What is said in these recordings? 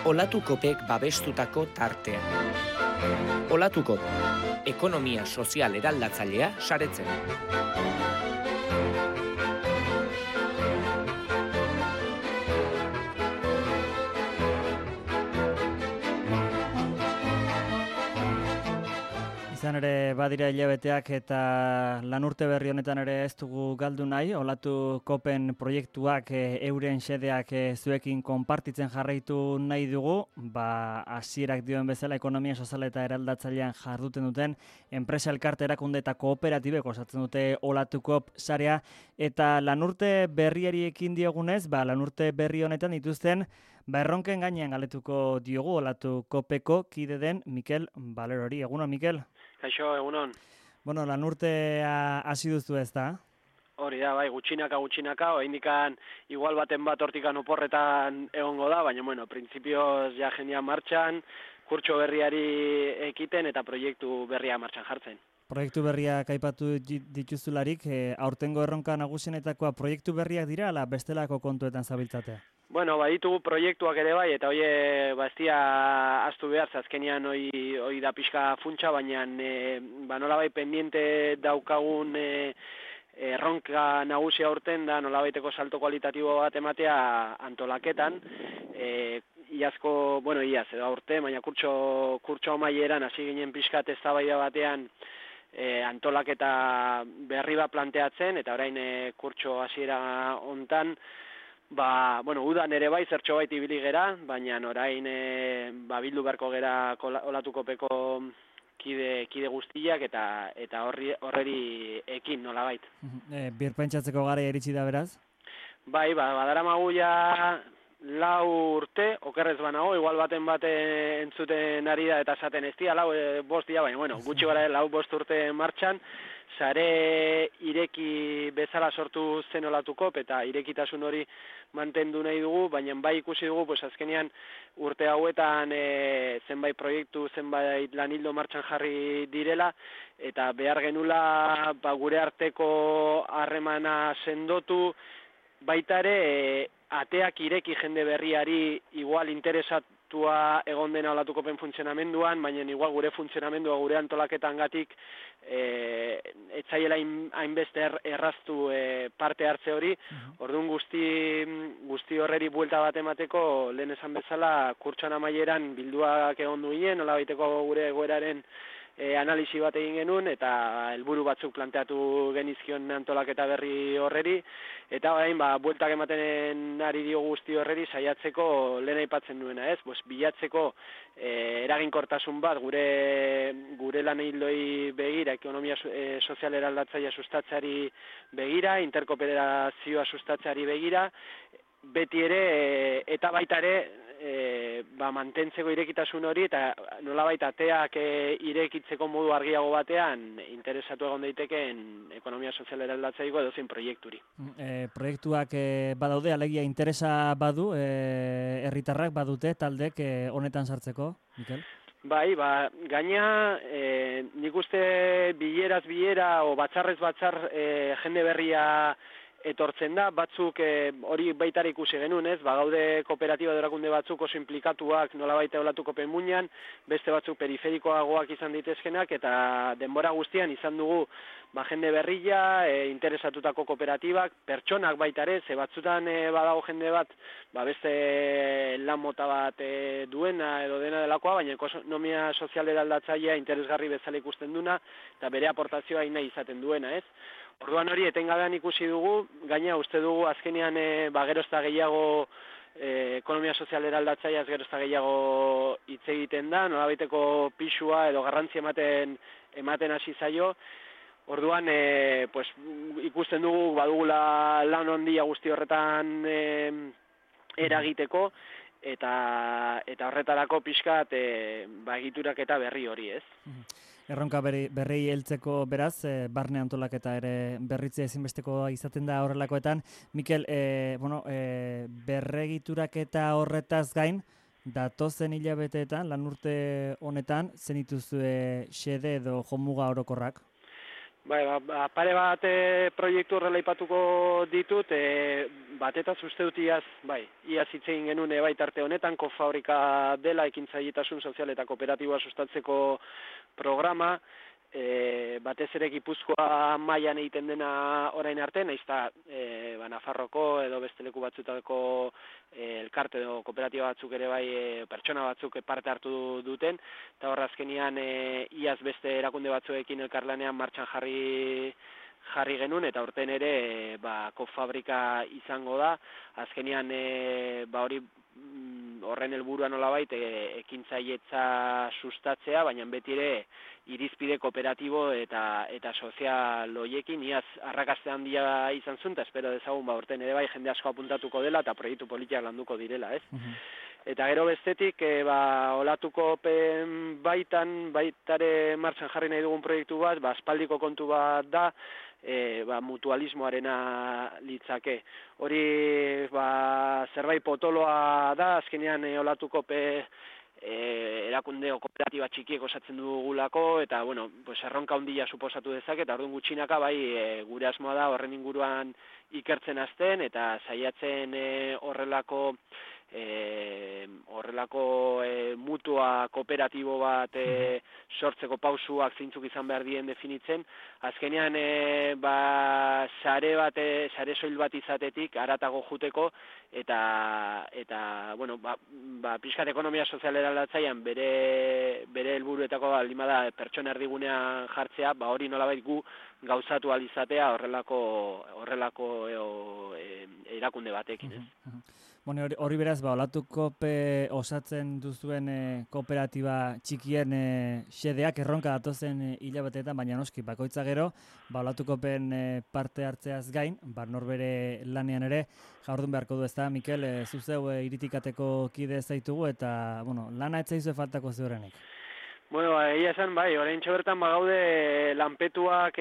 Olatukopek babestutako tartea. Olatukop, ekonomia sozial eraldatzailea saretzen. Izan ere badira hilabeteak eta lanurte berri honetan ere ez dugu galdu nahi, Olatukopen proiektuak euren xedeak zuekin konpartitzen jarraitu nahi dugu, hasierak dioen bezala ekonomia sozial eta eraldatzailean jarduten duten enpresa elkarte erakunde eta kooperatibek osatzen dute Olatukop sarea, eta lanurte berriari ekin diogunez, lanurte berri honetan dituzten erronken gainean galetuko diogu Olatukopeko kide den Mikel Balerori. Egunon, Mikel? Kaixo, egunon. Bueno, lanurtea hasi duzu ez da? Hori da, bai, gutxinaka, oraindikan igual baten bat hortikan oporretan egongo da, baina, printzipioz ja jendea martxan, kurtso berriari ekiten eta proiektu berria martxan jartzen. Proiektu berriak aipatu dituzularik, aurtengo erronka nagusienetakoa proiektu berriak dira, ala bestelako kontuetan zabiltzatea? Bueno, baditugu proiektuak ere bai, eta hoie ez dira ahaztu behar, azkenean hoi da pixka funtsa, baina nolabait pendiente daukagun erronka nagusia aurten da nolabaiteko salto kualitatibo bat ematea antolaketan, iaz edo aurte, baina kurtso amaieran hasi ginen pixkat eztabaida batean antolaketa berri bat planteatzen, eta orain kurtso hasiera hontan, udan ere bai, zertxo baita ibili gera, baina orain bildu beharko gera Olatukopeko kide guztiak eta horreri ekin nolabait. Birpentsatzeko gara iritsi da beraz? Bai, badaramagu ja 4 urte, okerrez banago, igual baten entzuten ari da eta esaten ez dira, 5 dira, baina gutxi gara 4-5 urte martxan, sare ireki bezala sortu zen Olatukop eta irekitasun hori mantendu nahi dugu, baina bai ikusi dugu, azkenean urte hauetan zenbait proiektu, zenbait lanildo martxan jarri direla, eta behar genula gure arteko harremana sendotu, baita ere ateak ireki jende berriari igual interesatua egon dena Olatukopen funtzionamenduan, baina igual gure funtzionamendua, gure antolaketangatik etzaiela hainbeste erraztu parte hartze hori. Orduan guzti horreri buelta bat emateko, lehen esan bezala, kurtsoan amaieran bilduak egon duinen, nolabaiteko gure egoeraren analisi bat egin genuen, eta helburu batzuk planteatu genizkion antolaketa berri horreri, eta bueltak ematen ari dio guzti horreri saiatzeko lehen aipatzen duena, bilatzeko eraginkortasun bat gure lan hildoi begira, ekonomia sozial eraldatzailea sustatzeari begira, interkooperazioa sustatzeari begira, beti ere eta baita ere mantentzeko irekitasun hori eta nolabait ateak irekitzeko modu argiago batean interesatu egon daitekeen ekonomia sozial eraldatzaileko edozein proiekturi. Proiektuak badaude, alegia interesa badu, herritarrak badute taldek honetan sartzeko, Mikel? Bai, gaina nik uste bileraz bilera o batzarrez batzar jende berria etortzen da, batzuk hori baitara ikusi genuen, gaude kooperatiba erakunde batzuk oso implikatuak nolabait Olatukopen muinean, beste batzuk periferikoagoak izan ditezkenak, eta denbora guztian izan dugu jende berria, interesatutako kooperatibak, pertsonak baita ere, ze batzutan badago jende bat, beste lan mota bat duena edo dena delakoa, baina ekonomia sozial eraldatzailea interesgarri bezala ikusten duna, eta bere aportazioa nahi izaten duena, Orduan hori etengabean ikusi dugu, gaina uste dugu azkenean gerozta gehiago ekonomia sozial eraldatzaileaz gerozta gehiago hitz egiten da, nolabaiteko pisua edo garrantzia ematen hasi zaio. Orduan ikusten dugu badugula lan handia guzti horretan eragiteko, eta horretarako pixkat egiturak eta berri hori, Erronka berrei heltzeko beraz, barne antolaketa ere berritzea ezinbestekoa izaten da horrelakoetan. Mikel, berregituraketa horretaz gain, datozen hilabeteetan, lanurte honetan, zenituzue xede edo jomuga orokorrak? Bai, pare bat proiektu horrela aipatuko ditut, batetaz uste dut iaz hitz egin genuen bai tarte honetan, Kofabrika dela ekintzailetasun sozial eta kooperatiboa sustatzeko programa, batez ere Gipuzkoa mailan egiten dena orain arte, nahiz eta Nafarroko edo beste leku batzutako elkarte edo kooperatiba batzuk ere bai pertsona batzuk parte hartu duten, eta horra azkenian iaz beste erakunde batzuekin elkarlanean martxan jarri genuen, eta urten ere Kofabrika izango da, azkenian hori horren helburua nolabait ekintzailetza sustatzea, baina beti ere irizpide kooperatibo eta sozial hoiekin, iaz arrakaste handia izan zuen, eta espero dezagun urten ere bai jende asko apuntatuko dela eta proiektu politiak landuko direla, ez? Eta gero bestetik, olatuko baitare martxan jarri nahi dugun proiektu bat, aspaldiko kontu bat da, mutualismoarena litzake. Hori zerbait potoloa da, azkenean olatuko erakunde kooperatiba txikiek osatzen dugulako, eta erronka handia suposatu dezake, eta orduan gutxinaka gure asmoa da horren inguruan ikertzen hasten, eta saiatzen horrelako mutua kooperatibo bat sortzeko pausuak zeintzuk izan behar dien definitzen. Azkenean sare soil bat izatetik haratago juteko, eta pixkat ekonomia sozialera aldatzaian bere helburuetako baldin bada pertsona erdigunean jartzea, hori nolabait gu gauzatu ahal izatea horrelako erakunde batekin, ez? Hori beraz, olatuko osatzen duzuen kooperatiba txikien xedeak erronka datozen hilabeteetan, baina noski, bakoitza gero, olatuko parte hartzeaz gain, norbere lanean ere, jardun beharko du, ezta, Mikel, zuzeu iritikateko kide zaitugu, eta, lana etzaizu faltako zeurenik. Egia esan, oraintxe bertan bagaude lanpetuak,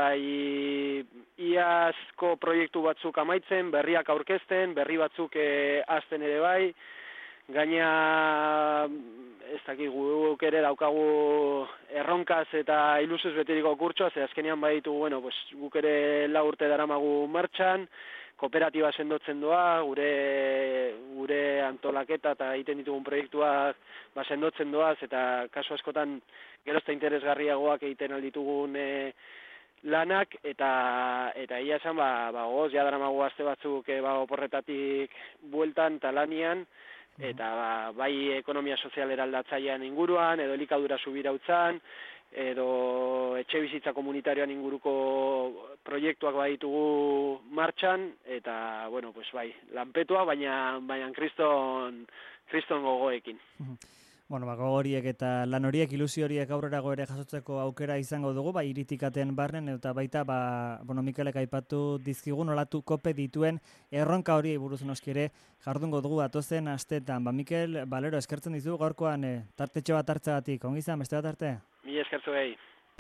iazko proiektu batzuk amaitzen, berriak aurkezten, berri batzuk hasten ere bai, gaina ez dakik guk ere daukagu erronkaz eta ilusuz betiriko kurtsoa, ze azkenean baditugu, guk ere 4 urte daramagu martxan, kooperatiba sendotzen doa, gure antolaketa eta egiten ditugun proiektuak sendotzen doaz, eta kasu askotan gerozta interesgarriagoak egiten alditugun lanak, eta ia esan, goz, jadaramagu aste batzuk oporretatik bueltan eta lanian, eta bai ekonomia sozialera aldatzailean inguruan, edo elikadura subirautzan, edo etxe bizitza komunitarioan inguruko proiektuak baditugu martxan, eta, lanpetua, baina kriston gogoekin. Gogo horiek eta lan horiek, ilusio horiek aurrerago ere jasotzeko aukera izango dugu, iritikaten barnen, eta baita, Mikelek aipatu dizkigun, olatuko dituen erronka hori buruz noski ere jardungo dugu atozen astetan. Mikel, Balero, eskertzen dizu gaurkoan tartetxo bat hartzeagatik. Ongi izan, beste bat arte? Mila eskertzu gehi.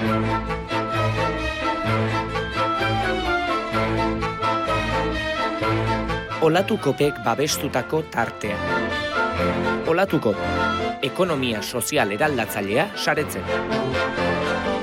Olatukopek babestutako tartea. Olatukop, ekonomia sozial eraldatzailea saretzen.